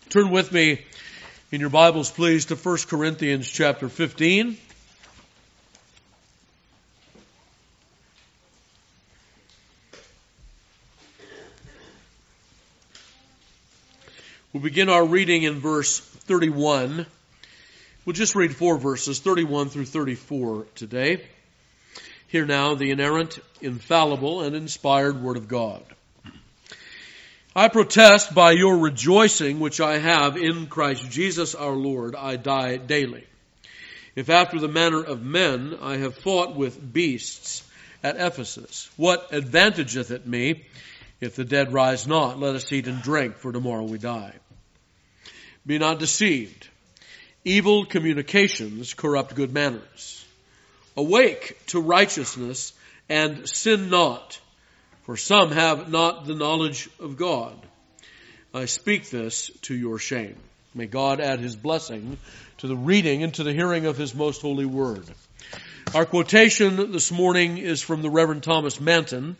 Turn with me in your Bibles, please, to 1 Corinthians chapter 15. We'll begin our reading in verse 31. We'll just read 4 verses, 31 through 34 today. Hear now the inerrant, infallible, and inspired Word of God. I protest by your rejoicing which I have in Christ Jesus our Lord, I die daily. If after the manner of men I have fought with beasts at Ephesus, what advantageth it me if the dead rise not? Let us eat and drink, for tomorrow we die. Be not deceived. Evil communications corrupt good manners. Awake to righteousness and sin not. For some have not the knowledge of God. I speak this to your shame. May God add His blessing to the reading and to the hearing of His most holy word. Our quotation this morning is from the Reverend Thomas Manton.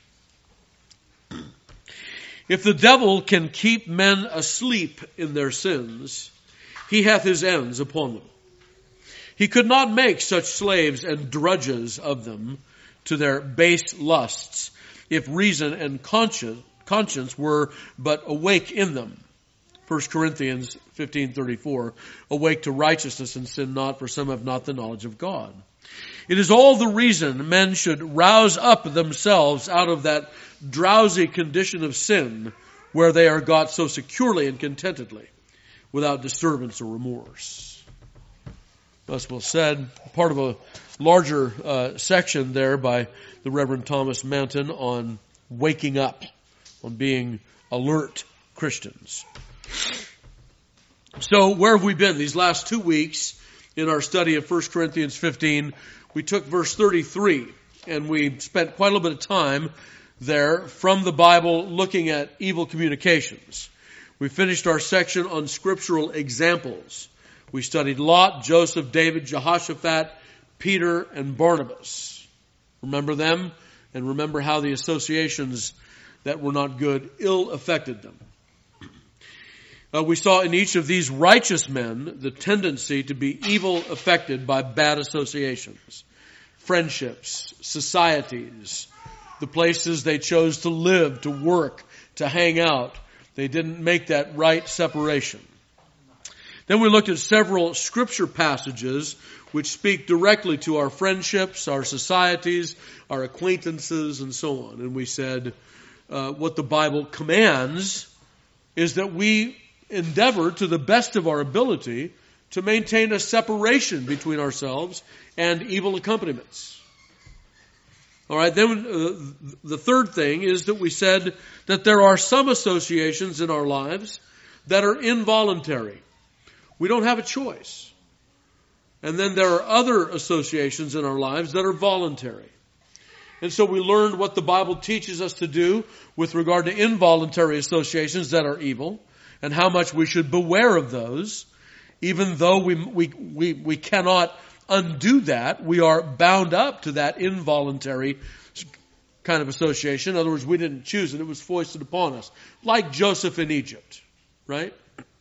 If the devil can keep men asleep in their sins, he hath his ends upon them. He could not make such slaves and drudges of them to their base lusts, if reason and conscience were but awake in them. 1 Corinthians 15:34, awake to righteousness and sin not, for some have not the knowledge of God. It is all the reason men should rouse up themselves out of that drowsy condition of sin where they are got so securely and contentedly, without disturbance or remorse. Thus well said, part of a larger section there by the Reverend Thomas Manton on waking up, on being alert Christians. So where have we been these last 2 weeks in our study of 1 Corinthians 15? We took verse 33 and we spent quite a little bit of time there from the Bible looking at evil communications. We finished our section on scriptural examples. We studied Lot, Joseph, David, Jehoshaphat, Peter, and Barnabas. Remember them, and remember how the associations that were not good ill affected them. We saw in each of these righteous men the tendency to be evil affected by bad associations, friendships, societies, the places they chose to live, to work, to hang out. They didn't make that right separation. Then we looked at several scripture passages which speak directly to our friendships, our societies, our acquaintances, and so on. And we said what the Bible commands is that we endeavor to the best of our ability to maintain a separation between ourselves and evil accompaniments. All right, then the third thing is that we said that there are some associations in our lives that are involuntary. We don't have a choice. And then there are other associations in our lives that are voluntary. And so we learned what the Bible teaches us to do with regard to involuntary associations that are evil, and how much we should beware of those. Even though we cannot undo that, we are bound up to that involuntary kind of association. In other words, we didn't choose it, it was foisted upon us. Like Joseph in Egypt, right?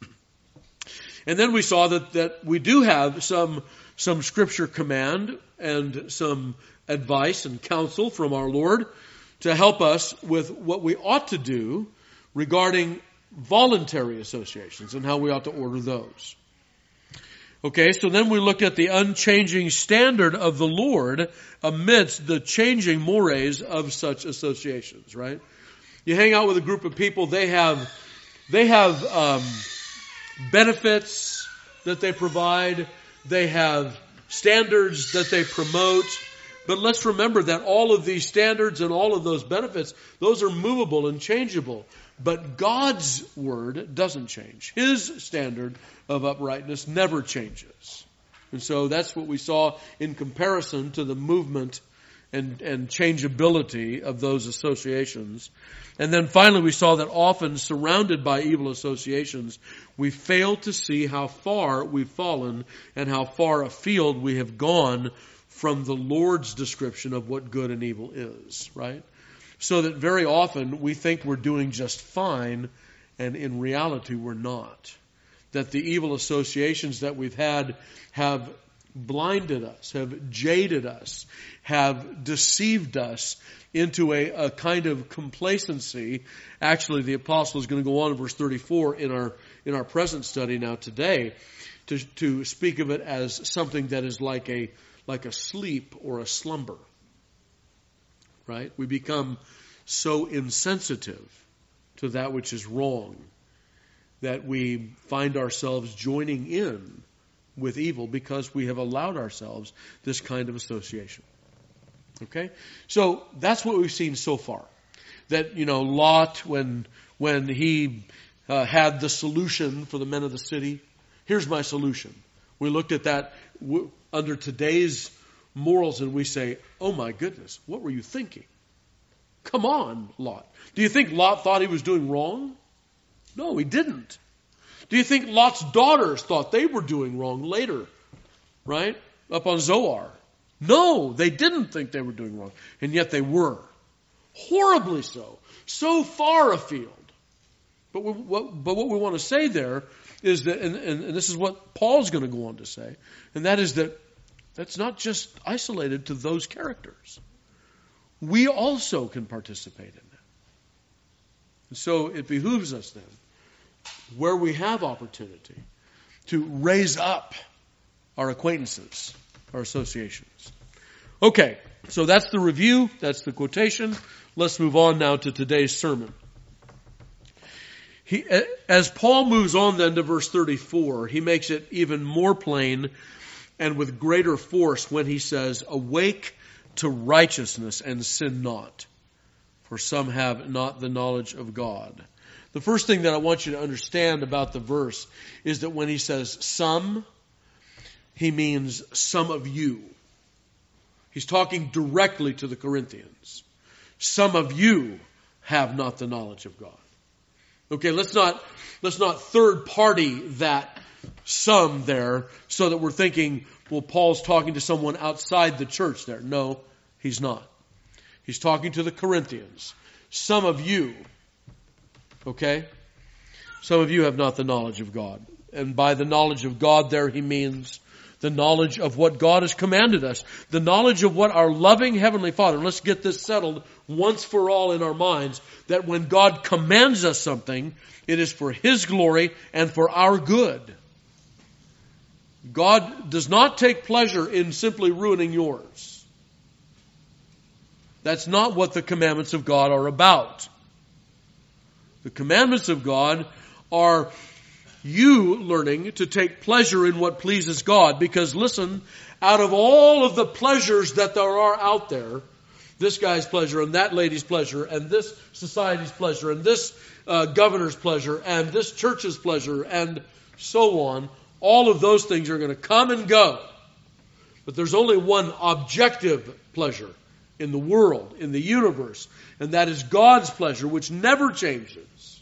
And then we saw that we do have some scripture command and some advice and counsel from our Lord to help us with what we ought to do regarding voluntary associations and how we ought to order those. Okay, so then we looked at the unchanging standard of the Lord amidst the changing mores of such associations, right? You hang out with a group of people, they have benefits that they provide. They have standards that they promote. But let's remember that all of these standards and all of those benefits, those are movable and changeable. But God's word doesn't change. His standard of uprightness never changes. And so that's what we saw in comparison to the movement and changeability of those associations. And then finally we saw that often surrounded by evil associations, we fail to see how far we've fallen and how far afield we have gone from the Lord's description of what good and evil is, right? So that very often we think we're doing just fine And in reality, we're not. That the evil associations that we've had have blinded us, have jaded us, have deceived us into a kind of complacency. Actually, the apostle is going to go on in verse 34 in our present study now today to speak of it as something that is like a sleep or a slumber. Right? We become so insensitive to that which is wrong that we find ourselves joining in with evil because we have allowed ourselves this kind of association. Okay? So that's what we've seen so far. That, Lot, when he had the solution for the men of the city, here's my solution. We looked at that under today's morals and we say, oh my goodness, what were you thinking? Come on, Lot. Do you think Lot thought he was doing wrong? No, he didn't. Do you think Lot's daughters thought they were doing wrong later? Right? Up on Zoar. No, they didn't think they were doing wrong. And yet they were. Horribly so. So far afield. But what we want to say there is that, and this is what Paul's going to go on to say, and that is that that's not just isolated to those characters. We also can participate in that. And so it behooves us then, where we have opportunity, to raise up our acquaintances, our associations. Okay, so that's the review, that's the quotation. Let's move on now to today's sermon. As Paul moves on then to verse 34, he makes it even more plain and with greater force when he says, awake to righteousness and sin not, for some have not the knowledge of God. The first thing that I want you to understand about the verse is that when he says some, he means some of you. He's talking directly to the Corinthians. Some of you have not the knowledge of God. Okay, let's not third party that some there so that we're thinking, well, Paul's talking to someone outside the church there. No, he's not. He's talking to the Corinthians. Some of you, okay? Some of you have not the knowledge of God. And by the knowledge of God there, he means the knowledge of what God has commanded us. The knowledge of what our loving Heavenly Father, and let's get this settled once for all in our minds, that when God commands us something, it is for His glory and for our good. God does not take pleasure in simply ruining yours. That's not what the commandments of God are about. The commandments of God are you learning to take pleasure in what pleases God. Because listen, out of all of the pleasures that there are out there, this guy's pleasure and that lady's pleasure and this society's pleasure and this governor's pleasure and this church's pleasure and so on, all of those things are going to come and go. But there's only one objective pleasure in the world, in the universe, and that is God's pleasure, which never changes.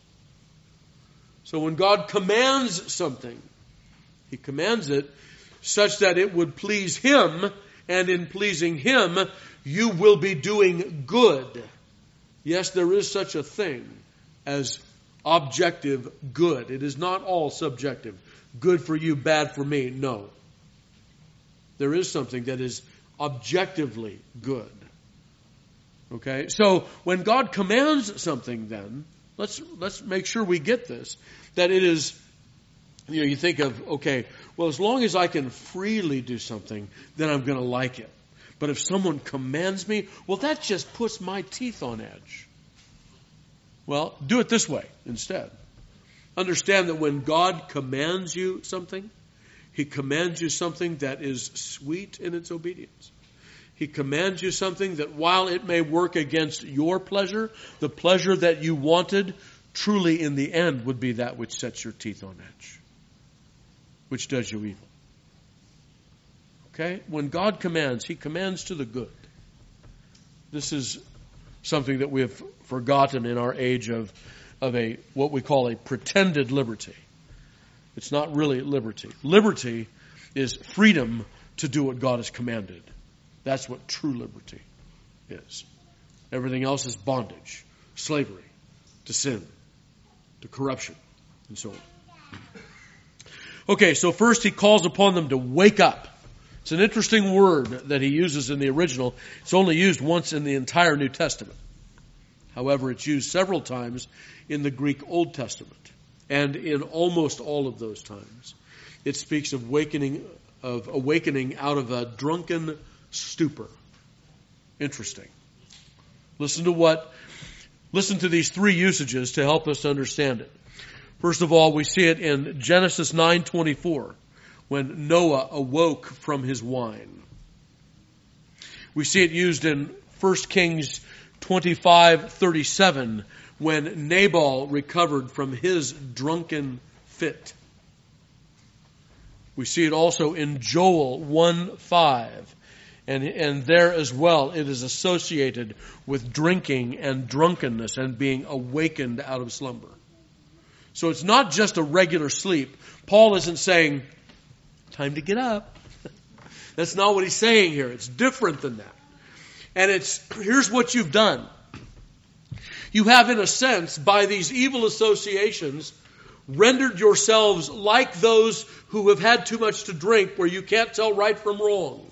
So when God commands something, He commands it such that it would please Him, and in pleasing Him, you will be doing good. Yes, there is such a thing as objective good. It is not all subjective. Good for you, bad for me. No. There is something that is objectively good. Okay? So when God commands something then, let's make sure we get this, that it is, you think of, okay, well, as long as I can freely do something, then I'm going to like it. But if someone commands me, well, that just puts my teeth on edge. Well, do it this way instead. Understand that when God commands you something, He commands you something that is sweet in its obedience. He commands you something that while it may work against your pleasure, the pleasure that you wanted, truly in the end would be that which sets your teeth on edge, which does you evil. Okay? When God commands, He commands to the good. This is something that we have forgotten in our age of a what we call a pretended liberty. It's not really liberty. Liberty is freedom to do what God has commanded. That's what true liberty is. Everything else is bondage, slavery to sin. to corruption, and so on. Okay, so first he calls upon them to wake up. It's an interesting word that he uses in the original. It's only used once in the entire New Testament. However, it's used several times in the Greek Old Testament. And in almost all of those times, it speaks of awakening out of a drunken stupor. Interesting. Listen to these three usages to help us understand it. First of all, we see it in Genesis 9:24, when Noah awoke from his wine. We see it used in 1 Kings 25:37, when Nabal recovered from his drunken fit. We see it also in Joel 1:5. And there as well, it is associated with drinking and drunkenness and being awakened out of slumber. So it's not just a regular sleep. Paul isn't saying, time to get up. That's not what he's saying here. It's different than that. And here's what you've done. You have, in a sense, by these evil associations, rendered yourselves like those who have had too much to drink, where you can't tell right from wrong.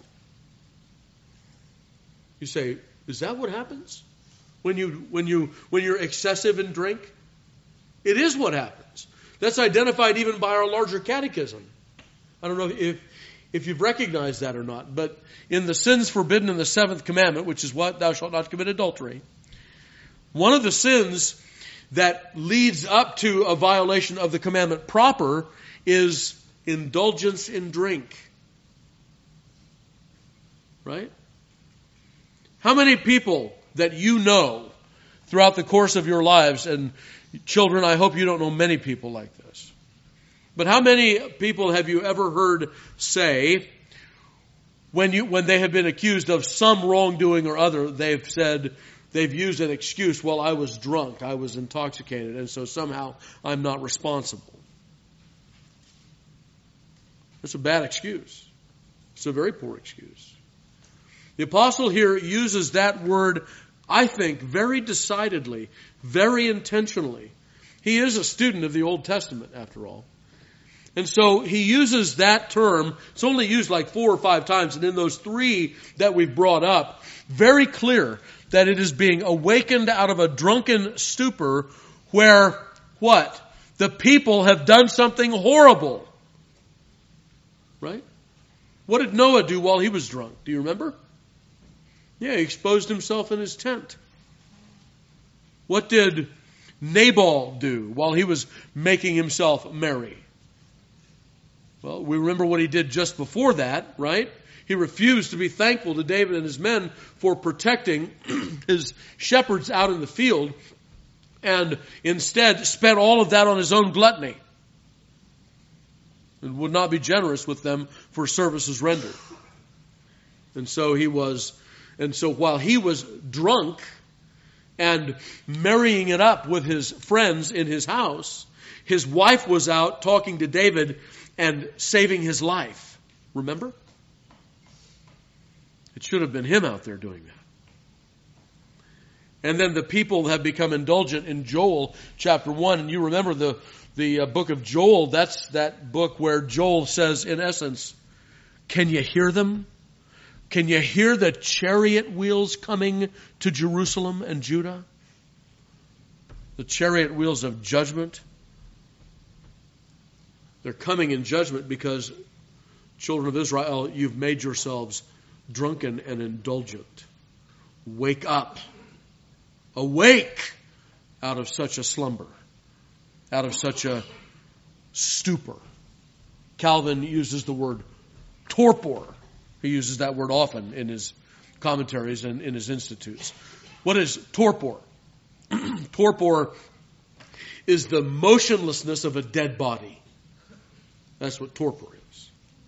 You say, is that what happens when you're excessive in drink? It is what happens. That's identified even by our larger catechism. I don't know if you've recognized that or not, but in the sins forbidden in the seventh commandment, which is what? Thou shalt not commit adultery. One of the sins that leads up to a violation of the commandment proper is indulgence in drink. Right? How many people that you know throughout the course of your lives, and children, I hope you don't know many people like this, but how many people have you ever heard say, when they have been accused of some wrongdoing or other, they've used an excuse, well, I was drunk, I was intoxicated, and so somehow I'm not responsible. That's a bad excuse. It's a very poor excuse. The apostle here uses that word, I think, very decidedly, very intentionally. He is a student of the Old Testament, after all. And so he uses that term. It's only used like 4 or 5 times, and in those 3 that we've brought up, very clear that it is being awakened out of a drunken stupor where, what? The people have done something horrible. Right? What did Noah do while he was drunk? Do you remember? Yeah, he exposed himself in his tent. What did Nabal do while he was making himself merry? Well, we remember what he did just before that, right? He refused to be thankful to David and his men for protecting his shepherds out in the field, and instead spent all of that on his own gluttony and would not be generous with them for services rendered. And so while he was drunk and marrying it up with his friends in his house, his wife was out talking to David and saving his life. Remember? It should have been him out there doing that. And then the people have become indulgent in Joel chapter 1. And you remember the book of Joel, that's that book where Joel says, in essence, can you hear them? Can you hear the chariot wheels coming to Jerusalem and Judah? The chariot wheels of judgment. They're coming in judgment because, children of Israel, you've made yourselves drunken and indulgent. Wake up. Awake out of such a slumber, out of such a stupor. Calvin uses the word torpor. He uses that word often in his commentaries and in his institutes. What is torpor? Torpor is the motionlessness of a dead body. That's what torpor is.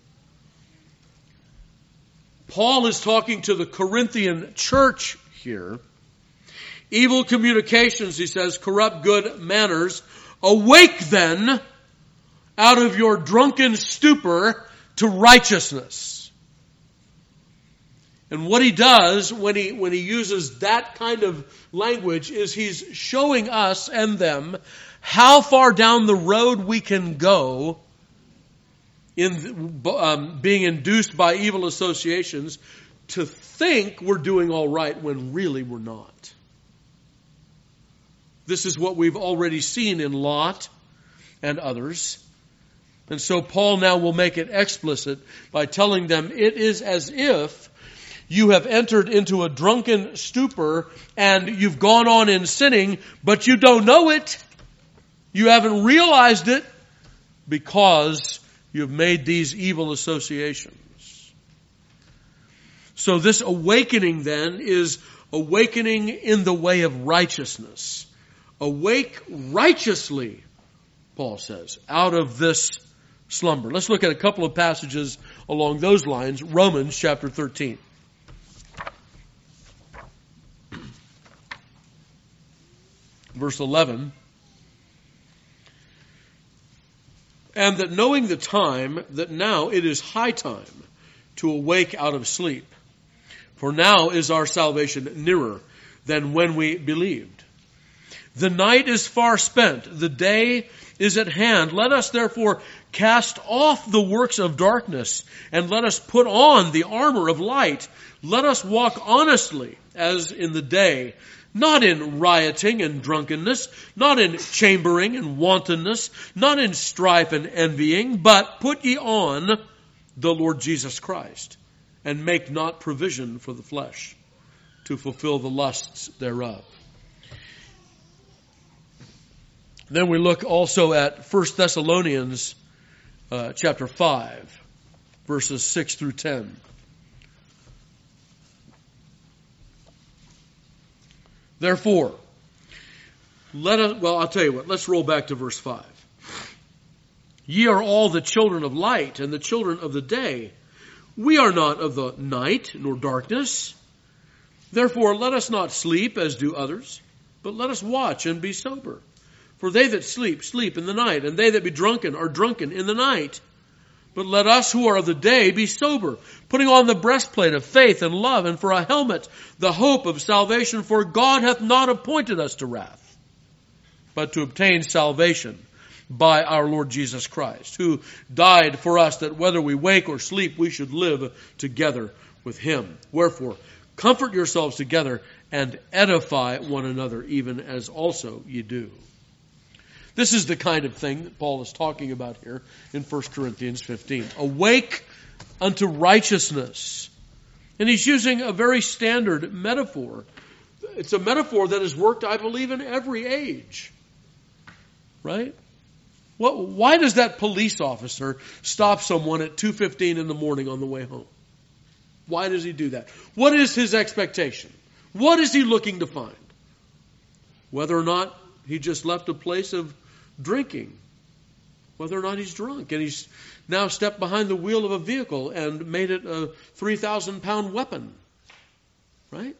Paul is talking to the Corinthian church here. Evil communications, he says, corrupt good manners. Awake then out of your drunken stupor to righteousness. And what he does when he uses that kind of language is he's showing us and them how far down the road we can go in being induced by evil associations to think we're doing all right when really we're not. This is what we've already seen in Lot and others. And so Paul now will make it explicit by telling them it is as if you have entered into a drunken stupor and you've gone on in sinning, but you don't know it. You haven't realized it because you've made these evil associations. So this awakening then is awakening in the way of righteousness. Awake righteously, Paul says, out of this slumber. Let's look at a couple of passages along those lines. Romans chapter 13. Verse 11. And that knowing the time, that now it is high time to awake out of sleep. For now is our salvation nearer than when we believed. The night is far spent, the day is at hand. Let us therefore cast off the works of darkness, and let us put on the armor of light. Let us walk honestly as in the day, not in rioting and drunkenness, not in chambering and wantonness, not in strife and envying, but put ye on the Lord Jesus Christ, and make not provision for the flesh to fulfill the lusts thereof. Then we look also at 1 Thessalonians chapter 5, verses 6 through 10. Therefore, I'll tell you what, let's roll back to verse 5. Ye are all the children of light and the children of the day. We are not of the night nor darkness. Therefore, let us not sleep as do others, but let us watch and be sober. For they that sleep, sleep in the night, and they that be drunken are drunken in the night. But let us who are of the day be sober, putting on the breastplate of faith and love, and for a helmet the hope of salvation. For God hath not appointed us to wrath, but to obtain salvation by our Lord Jesus Christ, who died for us, that whether we wake or sleep, we should live together with him. Wherefore, comfort yourselves together and edify one another, even as also ye do. This is the kind of thing that Paul is talking about here in 1 Corinthians 15. Awake unto righteousness. And he's using a very standard metaphor. It's a metaphor that has worked, I believe, in every age. Right? Why does that police officer stop someone at 2:15 in the morning on the way home? Why does he do that? What is his expectation? What is he looking to find? Whether or not he just left a place of drinking, whether or not he's drunk, and he's now stepped behind the wheel of a vehicle and made it a 3,000-pound weapon. Right?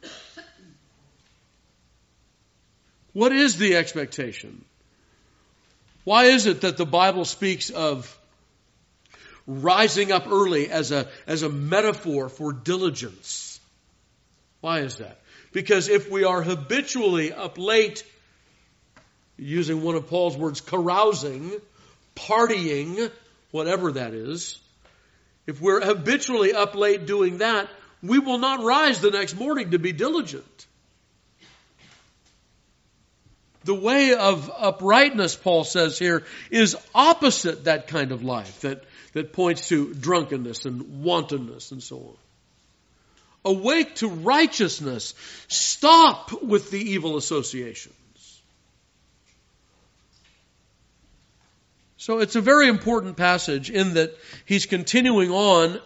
What is the expectation? Why is it that the Bible speaks of rising up early as a metaphor for diligence? Why is that? Because if we are habitually up late, using one of Paul's words, carousing, partying, whatever that is, if we're habitually up late doing that, we will not rise the next morning to be diligent. The way of uprightness, Paul says here, is opposite that kind of life that points to drunkenness and wantonness and so on. Awake to righteousness. Stop with the evil associations. So it's a very important passage in that he's continuing on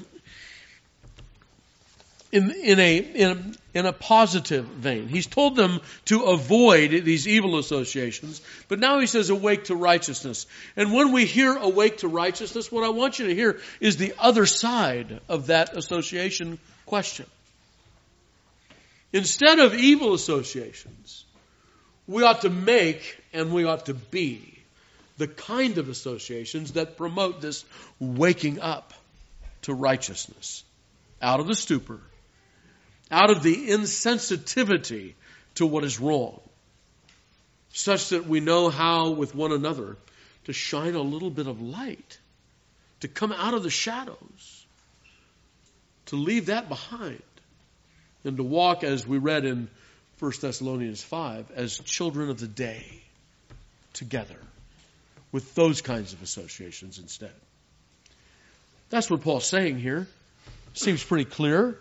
in a positive vein. He's told them to avoid these evil associations, but now he says awake to righteousness. And when we hear awake to righteousness, what I want you to hear is the other side of that association question. Instead of evil associations, we ought to make and we ought to be the kind of associations that promote this waking up to righteousness, out of the stupor, out of the insensitivity to what is wrong. such that we know how with one another to shine a little bit of light, to come out of the shadows, to leave that behind, and to walk, as we read in 1 Thessalonians 5, as children of the day together with those kinds of associations instead. That's what Paul's saying here. Seems pretty clear.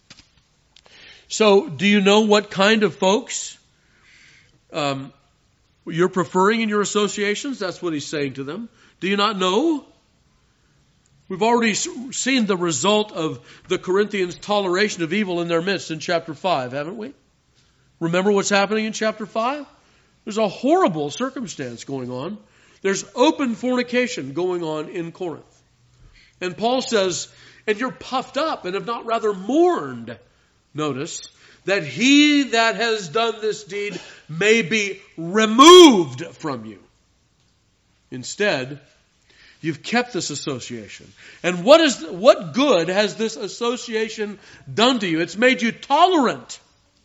So, do you know what kind of folks you're preferring in your associations? That's what he's saying to them. Do you not know? We've already seen the result of the Corinthians' toleration of evil in their midst in chapter 5, haven't we? Remember what's happening in chapter 5? There's a horrible circumstance going on. There's open fornication going on in Corinth. And Paul says, and you're puffed up and have not rather mourned, notice, that he that has done this deed may be removed from you. Instead, you've kept this association. And what good has this association done to you? It's made you tolerant.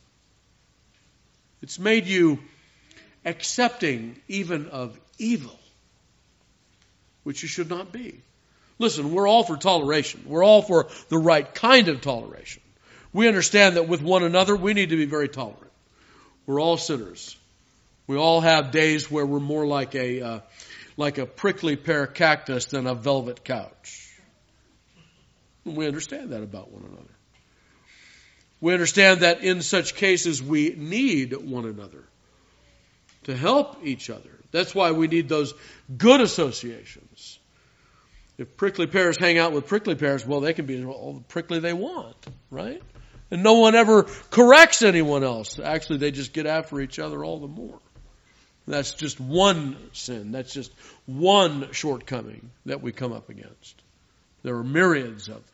It's made you accepting even of evil, which you should not be. Listen, we're all for toleration. We're all for the right kind of toleration. We understand that with one another, we need to be very tolerant. We're all sinners. We all have days where we're more like a prickly pear cactus than a velvet couch. We understand that about one another. We understand that in such cases we need one another to help each other. That's why we need those good associations. If prickly pears hang out with prickly pears, well, they can be all the prickly they want, right? And no one ever corrects anyone else. Actually, they just get after each other all the more. That's just one sin. That's just one shortcoming that we come up against. There are myriads of them.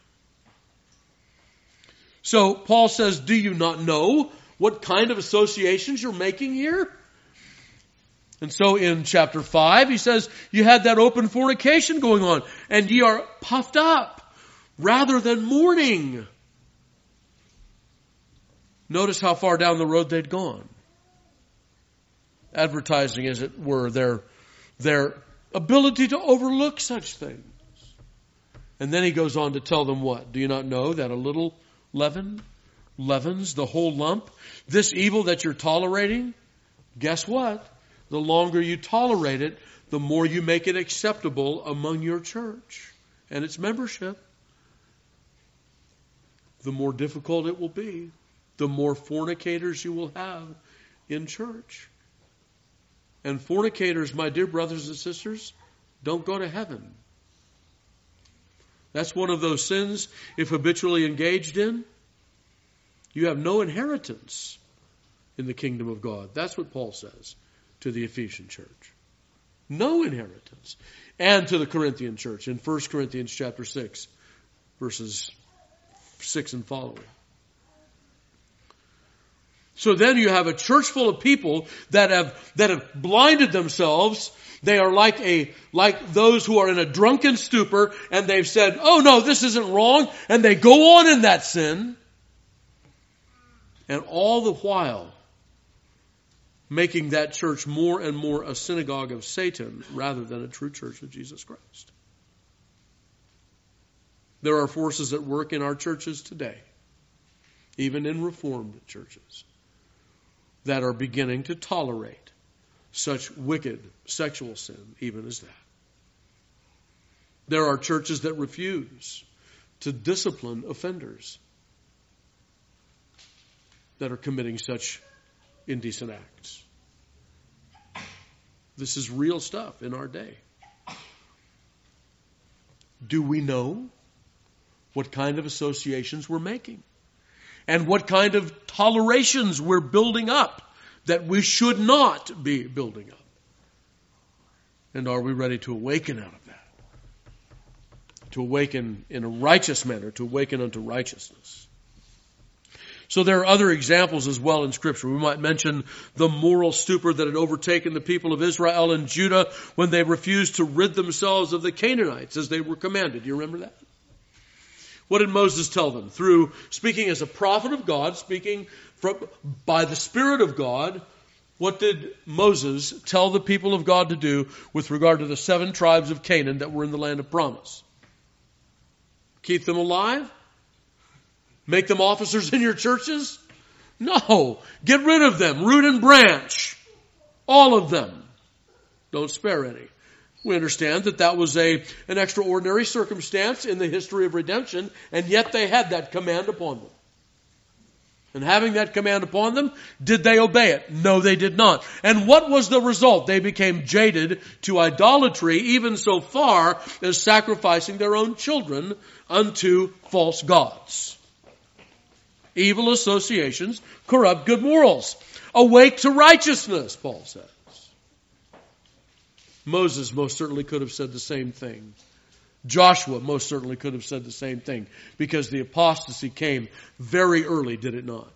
So Paul says, do you not know what kind of associations you're making here? And so in chapter 5, he says, you had that open fornication going on, and ye are puffed up rather than mourning. Notice how far down the road they'd gone. Advertising, as it were, their ability to overlook such things. And then he goes on to tell them what? Do you not know that a little leaven leavens the whole lump? This evil that you're tolerating, guess what? The longer you tolerate it, the more you make it acceptable among your church and its membership. The more difficult it will be. The more fornicators you will have in church. And fornicators, my dear brothers and sisters, don't go to heaven. That's one of those sins, if habitually engaged in, you have no inheritance in the kingdom of God. That's what Paul says to the Ephesian church. No inheritance. And to the Corinthian church in 1 Corinthians chapter 6, verses 6 and following. So then you have a church full of people that have blinded themselves. They are like those who are in a drunken stupor, and they've said, oh no, this isn't wrong, and they go on in that sin. And all the while, making that church more and more a synagogue of Satan rather than a true church of Jesus Christ. There are forces at work in our churches today, even in Reformed churches, that are beginning to tolerate such wicked sexual sin, even as that. There are churches that refuse to discipline offenders that are committing such indecent acts. This is real stuff in our day. Do we know what kind of associations we're making? And what kind of tolerations we're building up that we should not be building up? And are we ready to awaken out of that? To awaken in a righteous manner, to awaken unto righteousness. So there are other examples as well in Scripture. We might mention the moral stupor that had overtaken the people of Israel and Judah when they refused to rid themselves of the Canaanites as they were commanded. Do you remember that? What did Moses tell them? Through speaking as a prophet of God, speaking by the Spirit of God, What did Moses tell the people of God to do with regard to the 7 tribes of Canaan that were in the land of promise? Keep them alive? Make them officers in your churches? No. Get rid of them. Root and branch. All of them. Don't spare any. We understand that that was an extraordinary circumstance in the history of redemption, and yet they had that command upon them. And having that command upon them, did they obey it? No, they did not. And what was the result? They became jaded to idolatry, even so far as sacrificing their own children unto false gods. Evil associations corrupt good morals. Awake to righteousness, Paul says. Moses most certainly could have said the same thing. Joshua most certainly could have said the same thing, because the apostasy came very early, did it not?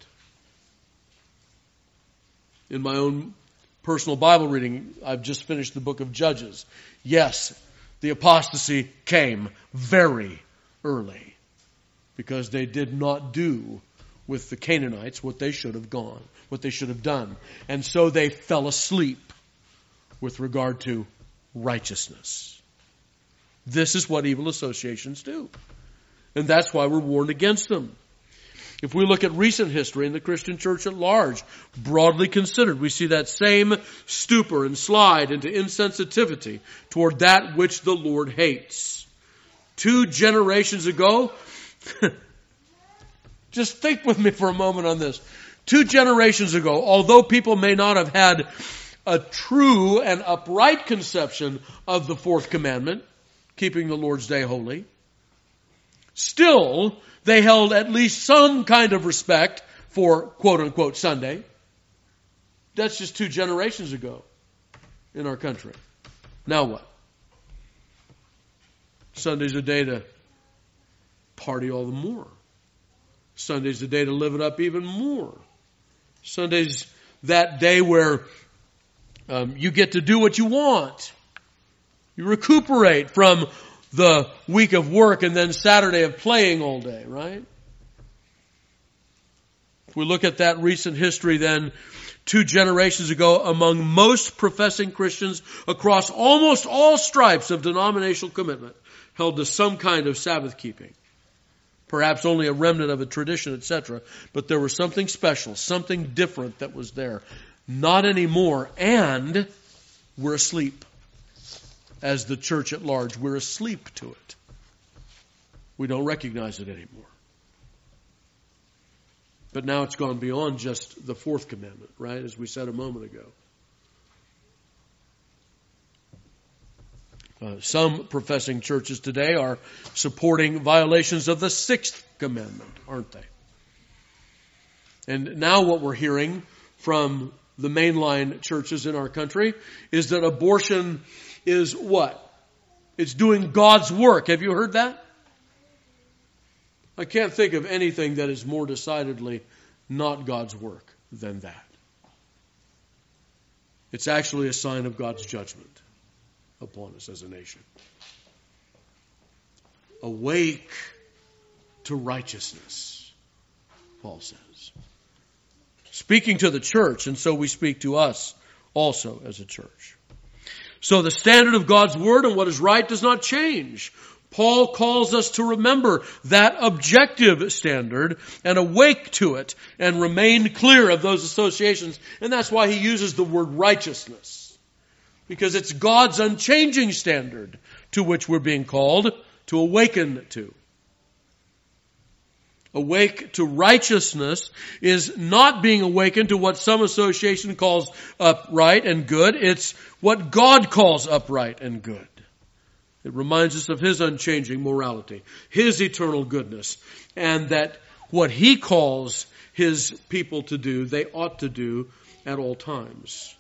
In my own personal Bible reading, I've just finished the book of Judges. Yes, the apostasy came very early, because they did not do with the Canaanites what they should have done. And so they fell asleep with regard to righteousness. This is what evil associations do. And that's why we're warned against them. If we look at recent history in the Christian church at large, broadly considered, we see that same stupor and slide into insensitivity toward that which the Lord hates. 2 generations ago, just think with me for a moment on this. 2 generations ago, although people may not have had a true and upright conception of the 4th commandment, keeping the Lord's day holy, still they held at least some kind of respect for quote-unquote Sunday. That's just 2 generations ago in our country. Now what? Sunday's a day to party all the more. Sunday's a day to live it up even more. Sunday's that day where you get to do what you want. You recuperate from the week of work and then Saturday of playing all day, right? If we look at that recent history then, 2 generations ago, among most professing Christians across almost all stripes of denominational commitment, held to some kind of Sabbath keeping. Perhaps only a remnant of a tradition, etc. But there was something special, something different that was there. Not anymore, and we're asleep. As the church at large, we're asleep to it. We don't recognize it anymore. But now it's gone beyond just the 4th commandment, right? As we said a moment ago. Some professing churches today are supporting violations of the 6th commandment, aren't they? And now what we're hearing from the mainline churches in our country is that abortion is what? It's doing God's work. Have you heard that? I can't think of anything that is more decidedly not God's work than that. It's actually a sign of God's judgment upon us as a nation. Awake to righteousness, Paul says. Speaking to the church, and so we speak to us also as a church. So the standard of God's word and what is right does not change. Paul calls us to remember that objective standard and awake to it and remain clear of those associations. And that's why he uses the word righteousness. Because it's God's unchanging standard to which we're being called to awaken to. Awake to righteousness is not being awakened to what some association calls upright and good. It's what God calls upright and good. It reminds us of His unchanging morality, His eternal goodness, and that what He calls His people to do, they ought to do at all times.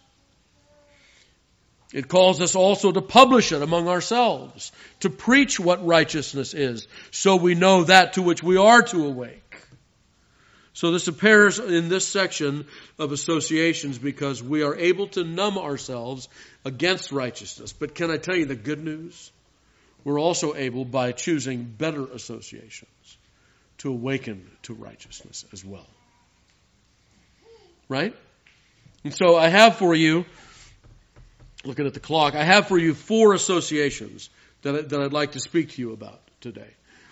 It calls us also to publish it among ourselves, to preach what righteousness is, so we know that to which we are to awake. So this appears in this section of associations because we are able to numb ourselves against righteousness. But can I tell you the good news? We're also able, by choosing better associations, to awaken to righteousness as well. Right? And so I have for you, looking at the clock, I have for you 4 associations that I'd like to speak to you about today.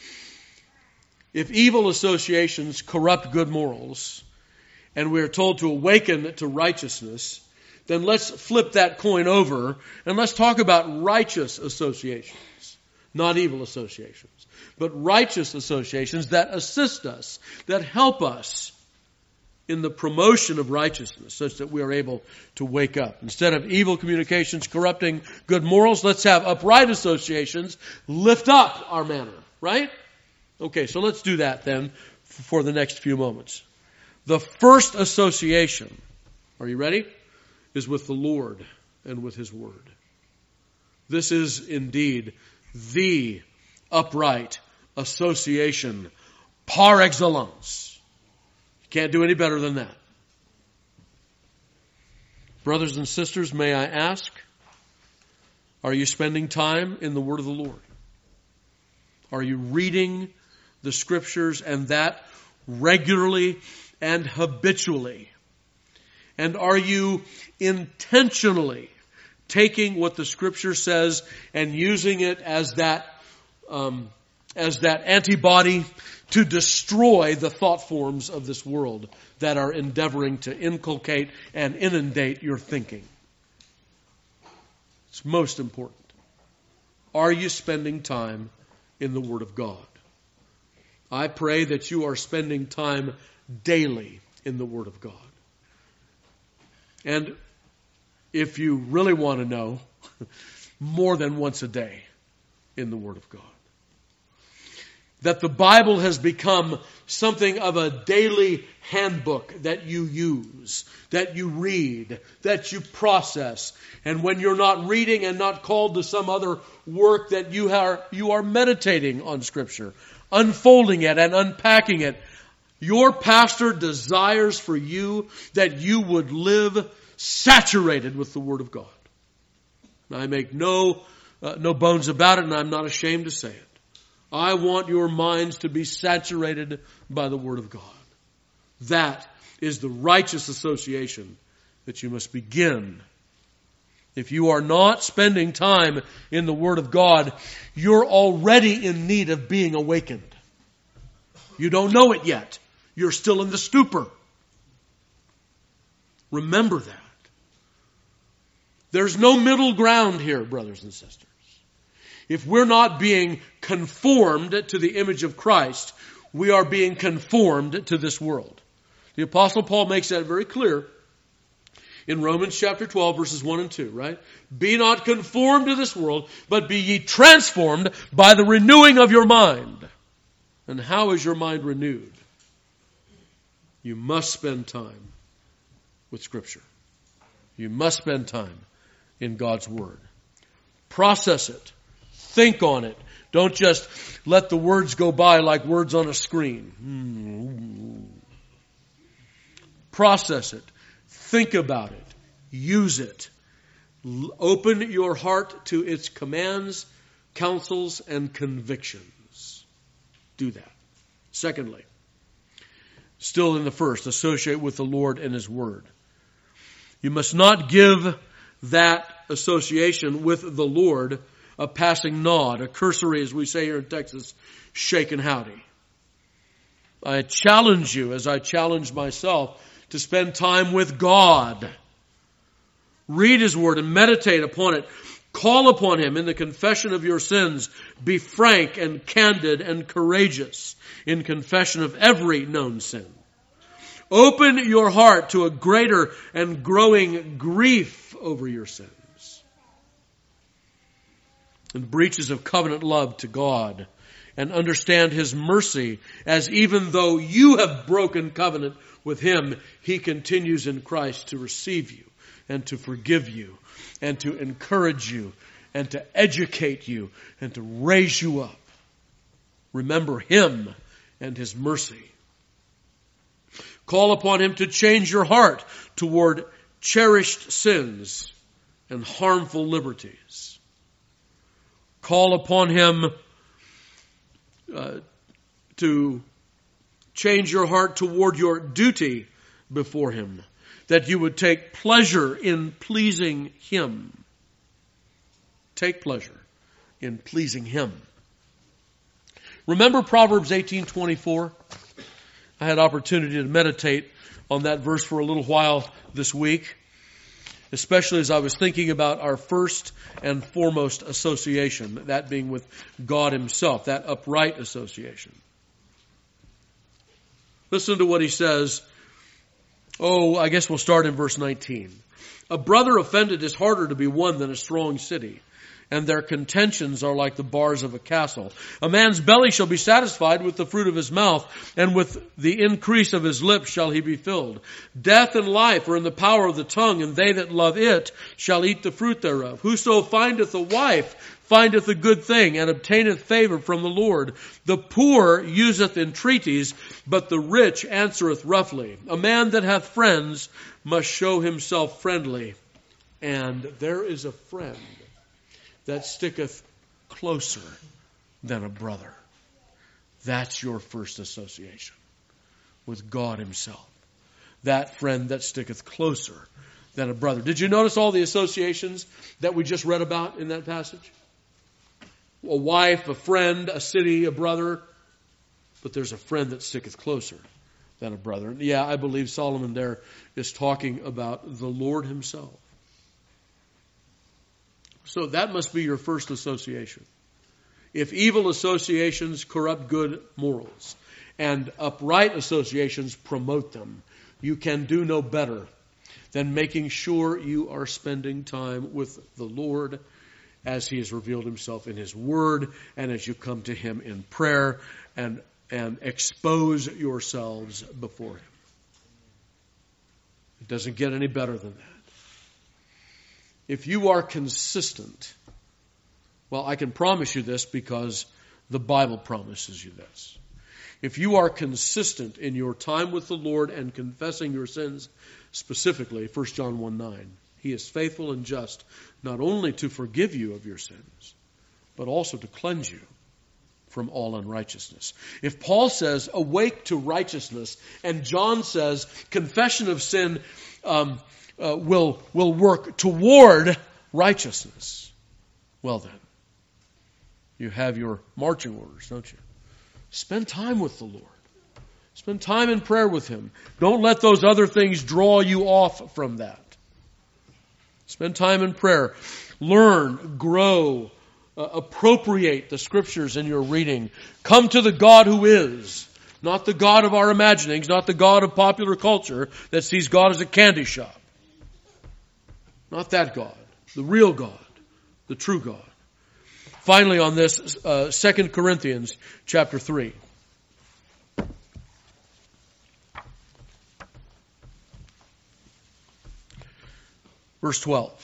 If evil associations corrupt good morals, and we are told to awaken to righteousness, then let's flip that coin over and let's talk about righteous associations, not evil associations, but righteous associations that assist us, that help us in the promotion of righteousness such that we are able to wake up. Instead of evil communications corrupting good morals, let's have upright associations lift up our manner, right? Okay, so let's do that then for the next few moments. The first association, are you ready? Is with the Lord and with His Word. This is indeed the upright association par excellence. Can't do any better than that. Brothers and sisters, may I ask, are you spending time in the Word of the Lord? Are you reading the Scriptures, and that regularly and habitually? And are you intentionally taking what the Scripture says and using it as that antibody to destroy the thought forms of this world that are endeavoring to inculcate and inundate your thinking? It's most important. Are you spending time in the Word of God? I pray that you are spending time daily in the Word of God. And if you really want to know, more than once a day in the Word of God. That the Bible has become something of a daily handbook that you use, that you read, that you process. And when you're not reading and not called to some other work, that you are meditating on Scripture, unfolding it and unpacking it. Your pastor desires for you that you would live saturated with the Word of God. I make no bones about it, and I'm not ashamed to say it. I want your minds to be saturated by the Word of God. That is the righteous association that you must begin. If you are not spending time in the Word of God, you're already in need of being awakened. You don't know it yet. You're still in the stupor. Remember that. There's no middle ground here, brothers and sisters. If we're not being conformed to the image of Christ, we are being conformed to this world. The Apostle Paul makes that very clear in Romans chapter 12, verses 1 and 2, right? Be not conformed to this world, but be ye transformed by the renewing of your mind. And how is your mind renewed? You must spend time with Scripture. You must spend time in God's Word. Process it. Think on it. Don't just let the words go by like words on a screen. Process it. Think about it. Use it. Open your heart to its commands, counsels, and convictions. Do that. Secondly, still in the first, associate with the Lord and His Word. You must not give that association with the Lord a passing nod, a cursory, as we say here in Texas, shake and howdy. I challenge you, as I challenge myself, to spend time with God. Read His Word and meditate upon it. Call upon Him in the confession of your sins. Be frank and candid and courageous in confession of every known sin. Open your heart to a greater and growing grief over your sins and breaches of covenant love to God, and understand His mercy as even though you have broken covenant with Him, He continues in Christ to receive you and to forgive you and to encourage you and to educate you and to raise you up. Remember Him and His mercy. Call upon Him to change your heart toward cherished sins and harmful liberties. Call upon Him to change your heart toward your duty before Him. that you would take pleasure in pleasing Him. Take pleasure in pleasing Him. Remember Proverbs 18:24? I had opportunity to meditate on that verse for a little while this week, especially as I was thinking about our first and foremost association, that being with God Himself, that upright association. Listen to what he says. I guess we'll start in verse 19. A brother offended is harder to be won than a strong city, and their contentions are like the bars of a castle. A man's belly shall be satisfied with the fruit of his mouth, and with the increase of his lips shall he be filled. Death and life are in the power of the tongue, and they that love it shall eat the fruit thereof. Whoso findeth a wife findeth a good thing, and obtaineth favor from the Lord. The poor useth entreaties, but the rich answereth roughly. A man that hath friends must show himself friendly. And there is a friend that sticketh closer than a brother. That's your first association with God Himself. That friend that sticketh closer than a brother. Did you notice all the associations that we just read about in that passage? A wife, a friend, a city, a brother. But there's a friend that sticketh closer than a brother. Yeah, I believe Solomon there is talking about the Lord Himself. So that must be your first association. If evil associations corrupt good morals, and upright associations promote them, you can do no better than making sure you are spending time with the Lord as He has revealed Himself in His Word, and as you come to Him in prayer and expose yourselves before Him. It doesn't get any better than that. If you are consistent, well, I can promise you this because the Bible promises you this. If you are consistent in your time with the Lord and confessing your sins, specifically, 1 John 1:9, He is faithful and just, not only to forgive you of your sins, but also to cleanse you from all unrighteousness. If Paul says, awake to righteousness, and John says, confession of sin will work toward righteousness, well then, you have your marching orders, don't you? Spend time with the Lord. Spend time in prayer with Him. Don't let those other things draw you off from that. Spend time in prayer. Learn, grow, appropriate the Scriptures in your reading. Come to the God who is, not the God of our imaginings, not the God of popular culture that sees God as a candy shop. Not that God, the real God, the true God. Finally on this, 2 Corinthians chapter 3. Verse 12.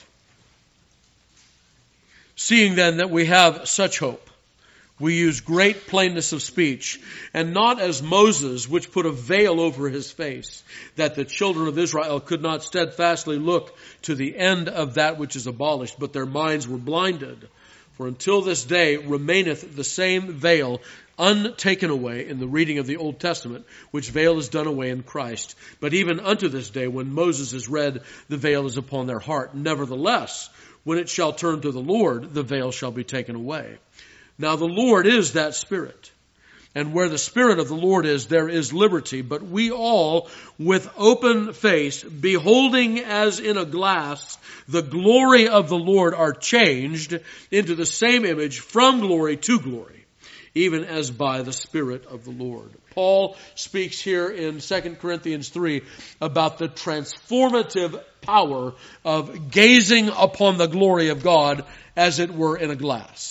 Seeing then that we have such hope, we use great plainness of speech, and not as Moses, which put a veil over his face, that the children of Israel could not steadfastly look to the end of that which is abolished, but their minds were blinded. For until this day remaineth the same veil untaken away in the reading of the Old Testament, which veil is done away in Christ. But even unto this day, when Moses is read, the veil is upon their heart. Nevertheless, when it shall turn to the Lord, the veil shall be taken away. Now the Lord is that Spirit. And where the Spirit of the Lord is, there is liberty. But we all, with open face, beholding as in a glass the glory of the Lord, are changed into the same image from glory to glory, even as by the Spirit of the Lord. Paul speaks here in 2 Corinthians 3 about the transformative power of gazing upon the glory of God as it were in a glass.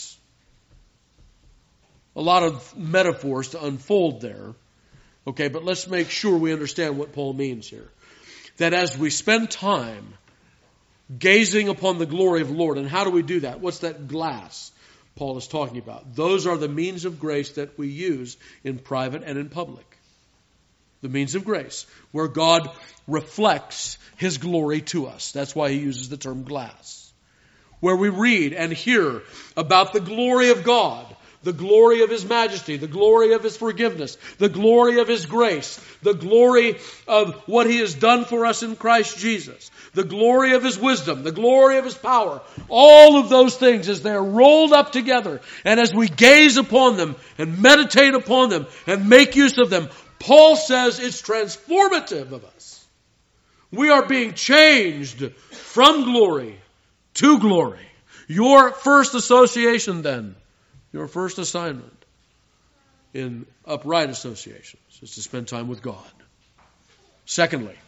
A lot of metaphors to unfold there. Okay, but let's make sure we understand what Paul means here. That as we spend time gazing upon the glory of the Lord, and how do we do that? What's that glass Paul is talking about? Those are the means of grace that we use in private and in public. The means of grace, where God reflects His glory to us. That's why he uses the term glass. Where we read and hear about the glory of God, the glory of His majesty, the glory of His forgiveness, the glory of His grace, the glory of what He has done for us in Christ Jesus, the glory of His wisdom, the glory of His power, all of those things as they're rolled up together and as we gaze upon them and meditate upon them and make use of them, Paul says it's transformative of us. We are being changed from glory to glory. Your first association then, your first assignment in upright associations is to spend time with God. Secondly,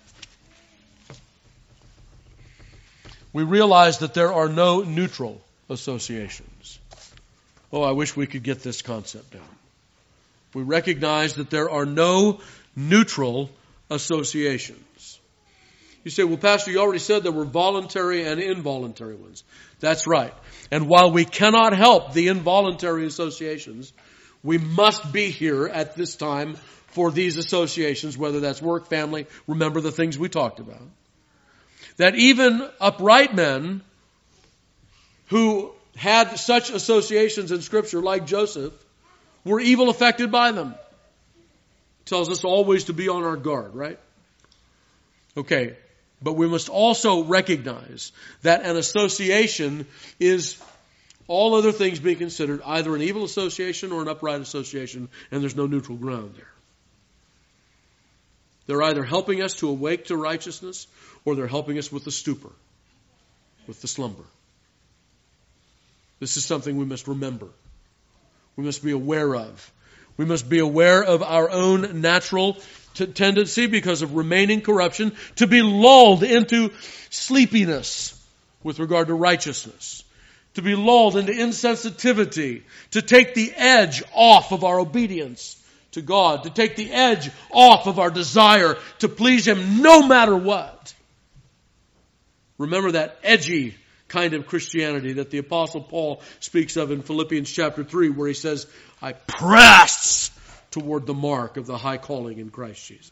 we realize that there are no neutral associations. Oh, I wish we could get this concept down. We recognize that there are no neutral associations. You say, well, Pastor, you already said there were voluntary and involuntary ones. That's right. And while we cannot help the involuntary associations, we must be here at this time for these associations, whether that's work, family, remember the things we talked about. That even upright men who had such associations in Scripture, like Joseph, were evil affected by them. Tells us always to be on our guard, right? Okay. But we must also recognize that an association is, all other things being considered, either an evil association or an upright association, and there's no neutral ground there. They're either helping us to awake to righteousness, or they're helping us with the stupor, with the slumber. This is something we must remember. We must be aware of. We must be aware of our own natural tendency, because of remaining corruption, to be lulled into sleepiness with regard to righteousness, to be lulled into insensitivity, to take the edge off of our obedience to God, to take the edge off of our desire to please Him no matter what. Remember that edgy kind of Christianity that the Apostle Paul speaks of in Philippians chapter 3, where he says, I press toward the mark of the high calling in Christ Jesus.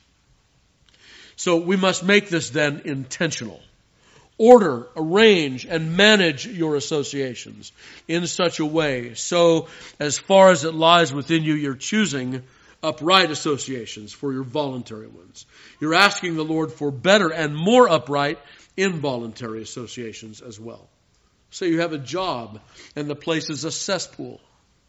So we must make this then intentional. Order, arrange, and manage your associations in such a way so, as far as it lies within you, you're choosing upright associations for your voluntary ones. You're asking the Lord for better and more upright involuntary associations as well. So you have a job and the place is a cesspool.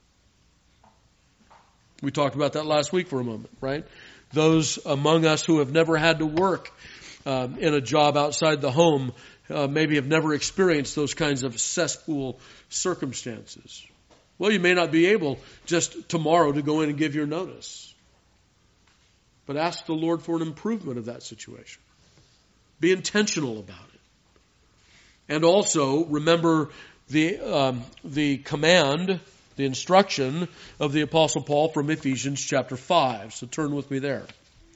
We talked about that last week for a moment, right? Those among us who have never had to work in a job outside the home maybe have never experienced those kinds of cesspool circumstances. Well, you may not be able just tomorrow to go in and give your notice. But ask the Lord for an improvement of that situation. Be intentional about it. And also remember the command, the instruction of the Apostle Paul from Ephesians chapter 5. So turn with me there.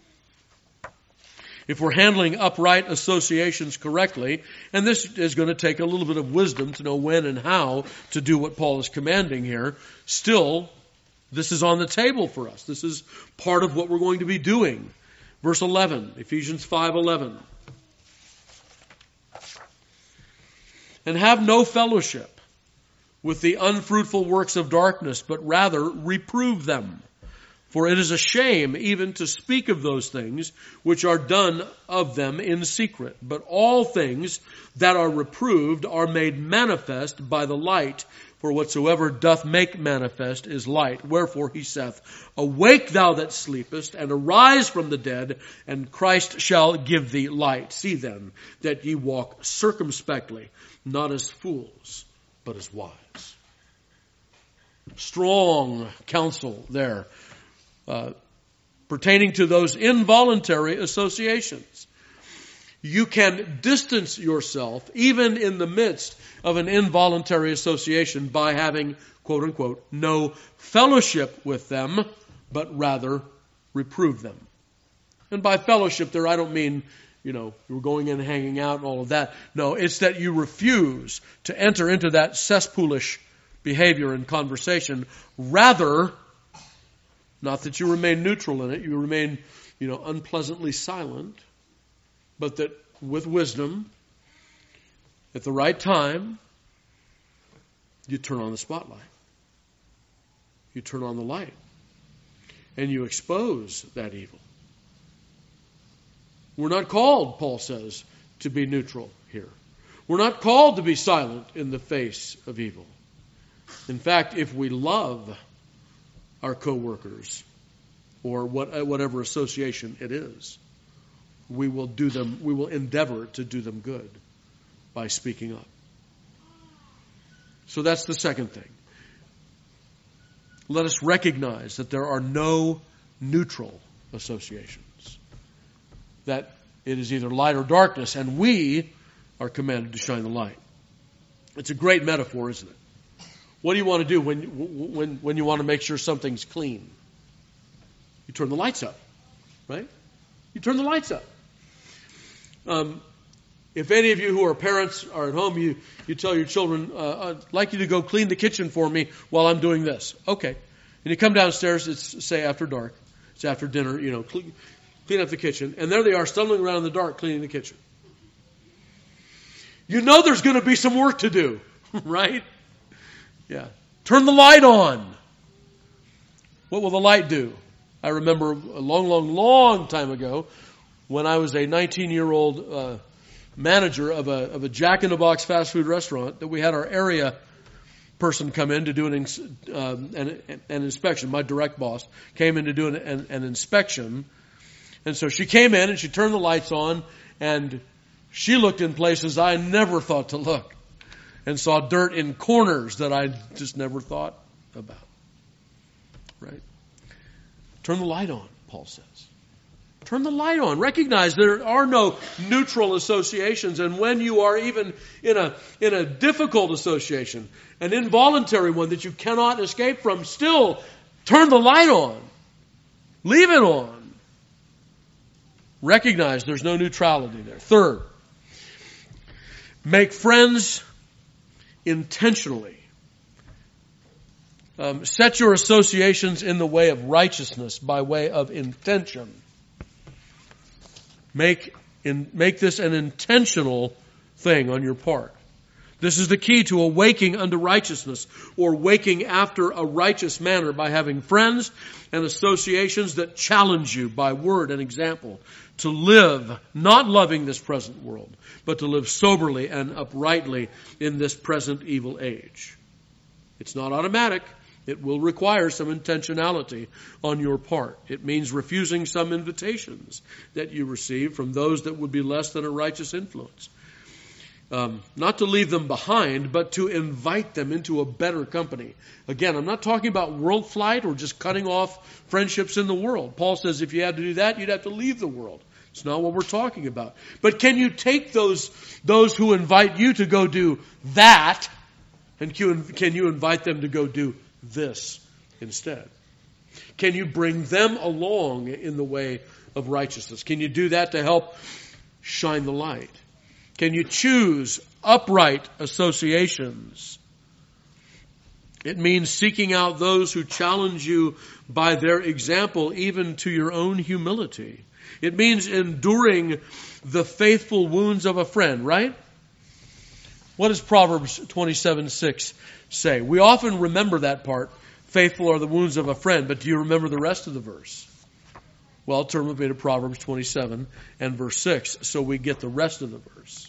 If we're handling upright associations correctly, and this is going to take a little bit of wisdom to know when and how to do what Paul is commanding here, still, this is on the table for us. This is part of what we're going to be doing. Verse 11, Ephesians 5:11. And have no fellowship with the unfruitful works of darkness, but rather reprove them. For it is a shame even to speak of those things which are done of them in secret. But all things that are reproved are made manifest by the light. For whatsoever doth make manifest is light. Wherefore he saith, Awake thou that sleepest, and arise from the dead, and Christ shall give thee light. See then that ye walk circumspectly, not as fools, but as wise. Strong counsel there. Pertaining to those involuntary associations. You can distance yourself even in the midst of an involuntary association by having, quote unquote, no fellowship with them, but rather reprove them. And by fellowship there I don't mean, you're going in and hanging out and all of that. No, it's that you refuse to enter into that cesspoolish behavior and conversation. Rather, not that you remain neutral in it, you remain, unpleasantly silent, but that with wisdom, at the right time, you turn on the spotlight. You turn on the light. And you expose that evil. We're not called, Paul says, to be neutral here. We're not called to be silent in the face of evil. In fact, if we love our co-workers or whatever association it is, we will endeavor to do them good by speaking up. So that's the second thing. Let us recognize that there are no neutral associations. That it is either light or darkness, and we are commanded to shine the light. It's a great metaphor, isn't it? What do you want to do when you want to make sure something's clean? You turn the lights up, right? You turn the lights up. If any of you who are parents are at home, you tell your children, I'd like you to go clean the kitchen for me while I'm doing this. Okay. And you come downstairs, it's, say, after dark. It's after dinner, clean up the kitchen. And there they are, stumbling around in the dark, cleaning the kitchen. You know there's going to be some work to do, right? Yeah. Turn the light on. What will the light do? I remember a long time ago when I was a 19-year-old manager of a Jack in the Box fast food restaurant, that we had our area person come in to do an inspection. My direct boss came in to do an inspection. And so she came in and she turned the lights on, and she looked in places I never thought to look, and saw dirt in corners that I just never thought about. Right? Turn the light on, Paul says. Turn the light on. Recognize there are no neutral associations. And when you are even in a difficult association, an involuntary one that you cannot escape from, still turn the light on. Leave it on. Recognize there's no neutrality there. Third, make friends intentionally. Set your associations in the way of righteousness by way of intention. Make this an intentional thing on your part. This is the key to awaking unto righteousness, or waking after a righteous manner, by having friends and associations that challenge you by word and example to live, not loving this present world, but to live soberly and uprightly in this present evil age. It's not automatic. It will require some intentionality on your part. It means refusing some invitations that you receive from those that would be less than a righteous influence. Not to leave them behind, but to invite them into a better company. Again, I'm not talking about world flight or just cutting off friendships in the world. Paul says if you had to do that, you'd have to leave the world. It's not what we're talking about. But can you take those who invite you to go do that, and can you invite them to go do this instead? Can you bring them along in the way of righteousness? Can you do that to help shine the light? Can you choose upright associations? It means seeking out those who challenge you by their example, even to your own humility. It means enduring the faithful wounds of a friend, right? What does Proverbs 27:6 say? We often remember that part, faithful are the wounds of a friend, but do you remember the rest of the verse? Well, turn with me to Proverbs 27 and verse 6 so we get the rest of the verse.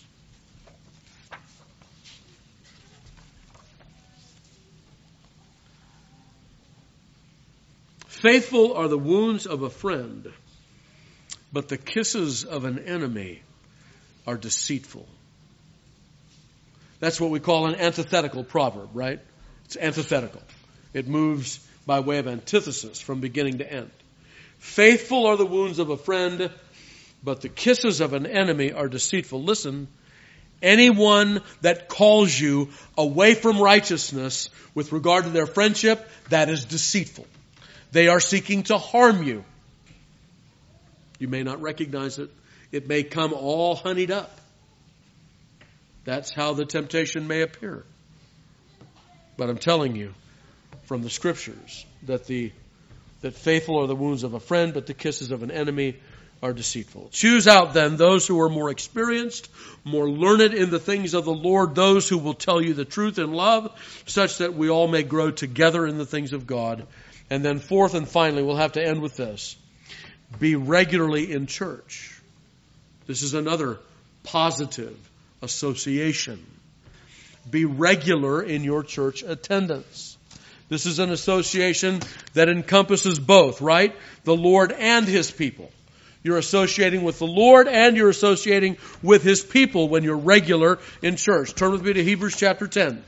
Faithful are the wounds of a friend, but the kisses of an enemy are deceitful. That's what we call an antithetical proverb, right? It's antithetical. It moves by way of antithesis from beginning to end. Faithful are the wounds of a friend, but the kisses of an enemy are deceitful. Listen, anyone that calls you away from righteousness with regard to their friendship, that is deceitful. They are seeking to harm you. You may not recognize it. It may come all honeyed up. That's how the temptation may appear. But I'm telling you from the Scriptures that faithful are the wounds of a friend, but the kisses of an enemy are deceitful. Choose out then those who are more experienced, more learned in the things of the Lord, those who will tell you the truth in love, such that we all may grow together in the things of God. And then fourth and finally, we'll have to end with this. Be regularly in church. This is another positive association. Be regular in your church attendance. This is an association that encompasses both, right? The Lord and His people. You're associating with the Lord and you're associating with His people when you're regular in church. Turn with me to Hebrews chapter 10.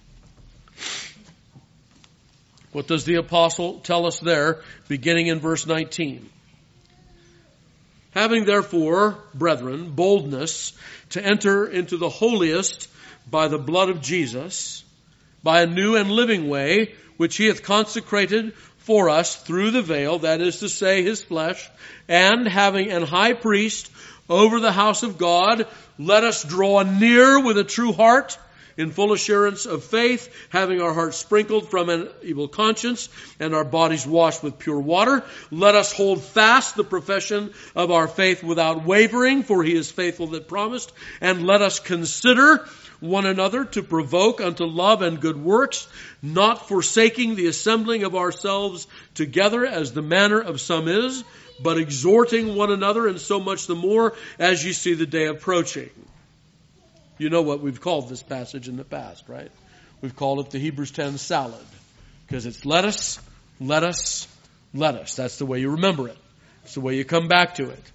What does the apostle tell us there, beginning in verse 19? Having therefore, brethren, boldness to enter into the holiest by the blood of Jesus, by a new and living way, which He hath consecrated for us through the veil, that is to say, His flesh, and having an high priest over the house of God, let us draw near with a true heart, in full assurance of faith, having our hearts sprinkled from an evil conscience, and our bodies washed with pure water. Let us hold fast the profession of our faith without wavering, for He is faithful that promised. And let us consider one another to provoke unto love and good works, not forsaking the assembling of ourselves together as the manner of some is, but exhorting one another, and so much the more as you see the day approaching. You know what we've called this passage in the past, right? We've called it the Hebrews 10 salad, because it's let us, let us, let us. That's the way you remember it. It's the way you come back to it.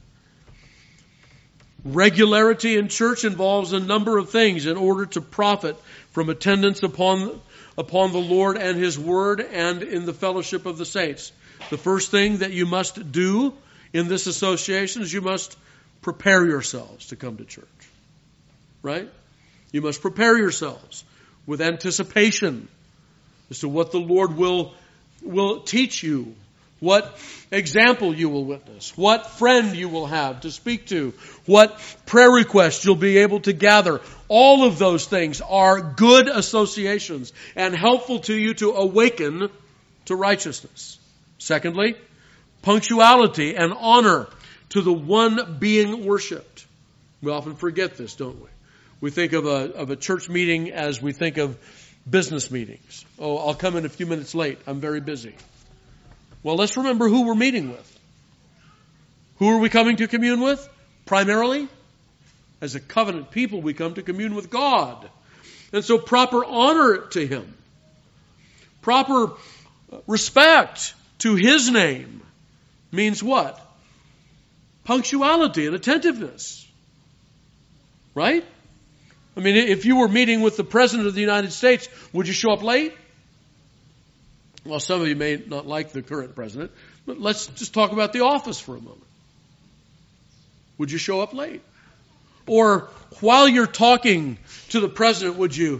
Regularity in church involves a number of things in order to profit from attendance upon the Lord and His Word and in the fellowship of the saints. The first thing that you must do in this association is you must prepare yourselves to come to church. Right? You must prepare yourselves with anticipation as to what the Lord will teach you, what example you will witness, what friend you will have to speak to, what prayer requests you'll be able to gather. All of those things are good associations and helpful to you to awaken to righteousness. Secondly, punctuality and honor to the one being worshipped. We often forget this, don't we? We think of a church meeting as we think of business meetings. Oh, I'll come in a few minutes late. I'm very busy. Well, let's remember who we're meeting with. Who are we coming to commune with? Primarily, as a covenant people, we come to commune with God. And so proper honor to Him, proper respect to His name means what? Punctuality and attentiveness. Right? I mean, if you were meeting with the President of the United States, would you show up late? Well, some of you may not like the current president, but let's just talk about the office for a moment. Would you show up late? Or while you're talking to the president, would you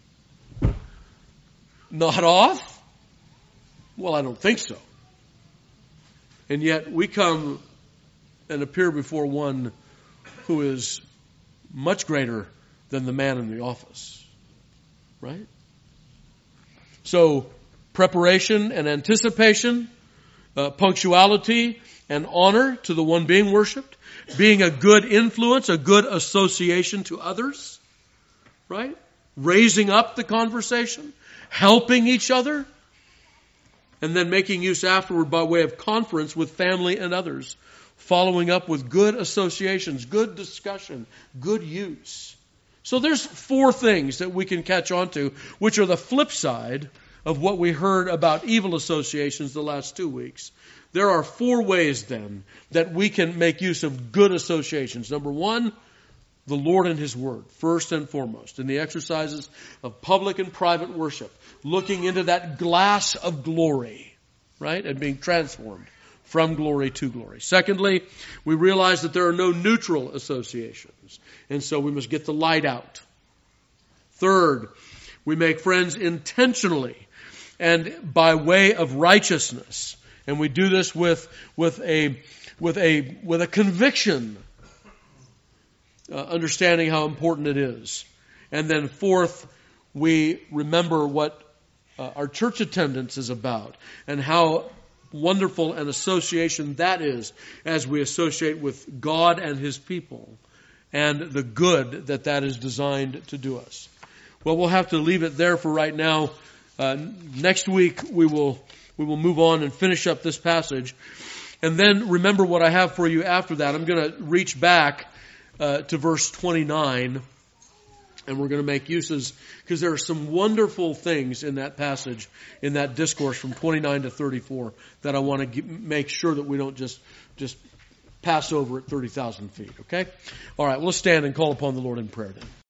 nod off? Well, I don't think so. And yet we come and appear before one who is much greater than the man in the office. Right? So, preparation and anticipation, punctuality and honor to the one being worshipped, being a good influence, a good association to others, right? Raising up the conversation, helping each other, and then making use afterward by way of conference with family and others, following up with good associations, good discussion, good use. So there's 4 things that we can catch on to, which are the flip side of what we heard about evil associations the last 2 weeks. There are 4 ways then that we can make use of good associations. Number 1, the Lord and His Word, first and foremost, in the exercises of public and private worship, looking into that glass of glory, right, and being transformed from glory to glory. Secondly, we realize that there are no neutral associations, and so we must get the light out. Third, we make friends intentionally and by way of righteousness. And we do this with a conviction, understanding how important it is. And then fourth, we remember what our church attendance is about and how wonderful an association that is as we associate with God and His people and the good that that is designed to do us. Well, we'll have to leave it there for right now. Next week we will move on and finish up this passage. And then remember what I have for you after that. I'm going to reach back to verse 29, and we're going to make uses, because there are some wonderful things in that passage, in that discourse from 29 to 34, that I want to make sure that we don't just pass over at 30,000 feet. Okay? All right, let's stand and call upon the Lord in prayer then.